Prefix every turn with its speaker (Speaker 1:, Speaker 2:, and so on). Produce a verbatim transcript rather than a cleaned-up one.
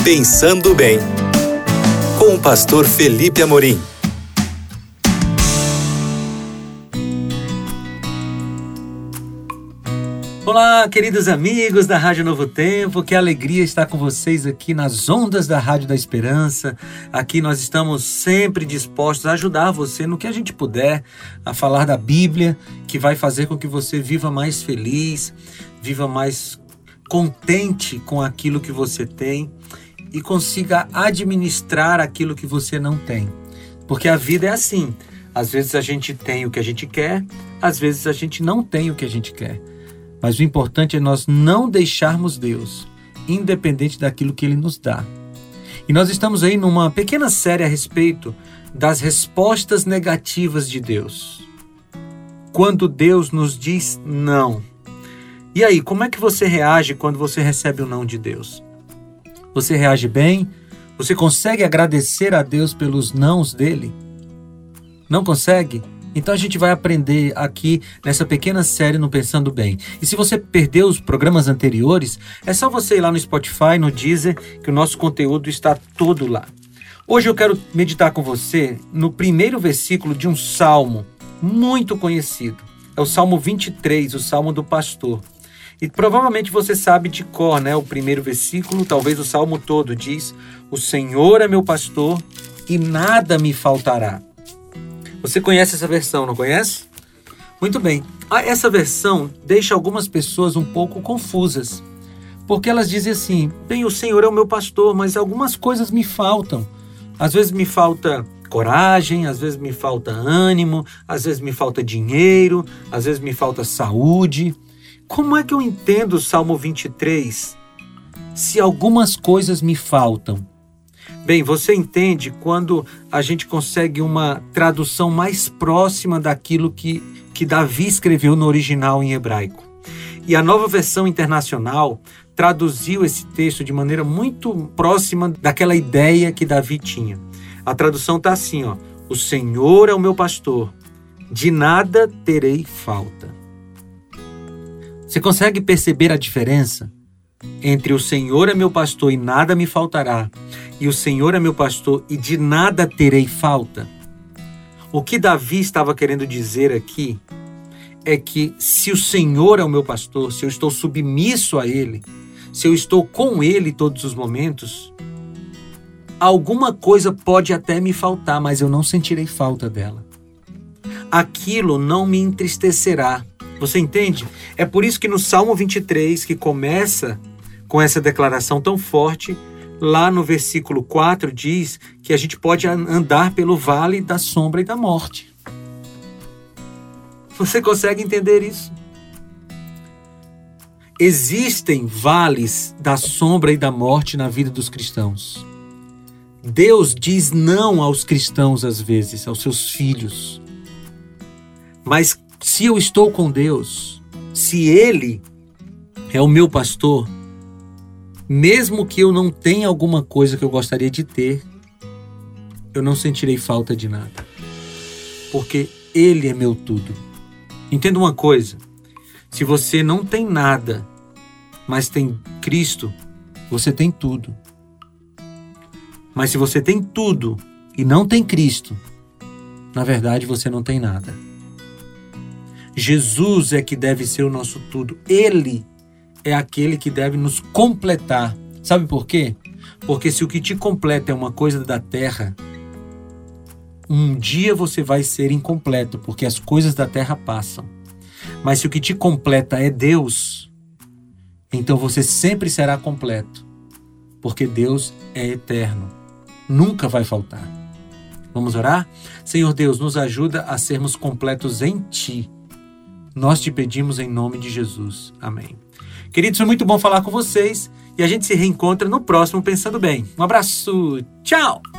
Speaker 1: Pensando Bem, com o pastor Felipe Amorim.
Speaker 2: Olá, queridos amigos da Rádio Novo Tempo, que alegria estar com vocês aqui nas ondas da Rádio da Esperança. Aqui nós estamos sempre dispostos a ajudar você no que a gente puder, a falar da Bíblia, que vai fazer com que você viva mais feliz, viva mais contente com aquilo que você tem e consiga administrar aquilo que você não tem. Porque a vida é assim, às vezes a gente tem o que a gente quer, às vezes a gente não tem o que a gente quer. Mas o importante é nós não deixarmos Deus, independente daquilo que Ele nos dá. E nós estamos aí numa pequena série a respeito das respostas negativas de Deus. Quando Deus nos diz não. E aí, como é que você reage quando você recebe o não de Deus? Você reage bem? Você consegue agradecer a Deus pelos nãos dele? Não consegue? Então a gente vai aprender aqui nessa pequena série no Pensando Bem. E se você perdeu os programas anteriores, é só você ir lá no Spotify, no Deezer, que o nosso conteúdo está todo lá. Hoje eu quero meditar com você no primeiro versículo de um salmo muito conhecido. É o Salmo vinte e três, o Salmo do Pastor. E provavelmente você sabe de cor, né? O primeiro versículo, talvez o salmo todo, diz: "O Senhor é meu pastor e nada me faltará." Você conhece essa versão, não conhece? Muito bem. Essa versão deixa algumas pessoas um pouco confusas, porque elas dizem assim: bem, o Senhor é o meu pastor, mas algumas coisas me faltam. Às vezes me falta coragem, às vezes me falta ânimo, às vezes me falta dinheiro, às vezes me falta saúde. Como é que eu entendo o Salmo vinte e três se algumas coisas me faltam? Bem, você entende quando a gente consegue uma tradução mais próxima daquilo que, que Davi escreveu no original em hebraico. E a Nova Versão Internacional traduziu esse texto de maneira muito próxima daquela ideia que Davi tinha. A tradução está assim, ó: "O Senhor é o meu pastor, de nada terei falta." Você consegue perceber a diferença entre "o Senhor é meu pastor e nada me faltará" e "o Senhor é meu pastor e de nada terei falta"? O que Davi estava querendo dizer aqui é que se o Senhor é o meu pastor, se eu estou submisso a Ele, se eu estou com Ele todos os momentos, alguma coisa pode até me faltar, mas eu não sentirei falta dela. Aquilo não me entristecerá. Você entende? É por isso que no Salmo vinte e três, que começa com essa declaração tão forte, lá no versículo quatro diz que a gente pode andar pelo vale da sombra e da morte. Você consegue entender isso? Existem vales da sombra e da morte na vida dos cristãos. Deus diz não aos cristãos às vezes, aos seus filhos. Mas se eu estou com Deus, se Ele é o meu pastor, mesmo que eu não tenha alguma coisa que eu gostaria de ter, eu não sentirei falta de nada, porque Ele é meu tudo. Entenda uma coisa: se você não tem nada, mas tem Cristo, você tem tudo. Mas se você tem tudo e não tem Cristo, na verdade você não tem nada. Jesus é que deve ser o nosso tudo. Ele é aquele que deve nos completar. Sabe por quê? Porque se o que te completa é uma coisa da terra, um dia você vai ser incompleto, porque as coisas da terra passam. Mas se o que te completa é Deus, então você sempre será completo, porque Deus é eterno. Nunca vai faltar. Vamos orar? Senhor Deus, nos ajuda a sermos completos em Ti. Nós te pedimos em nome de Jesus. Amém. Queridos, foi muito bom falar com vocês e a gente se reencontra no próximo Pensando Bem. Um abraço. Tchau!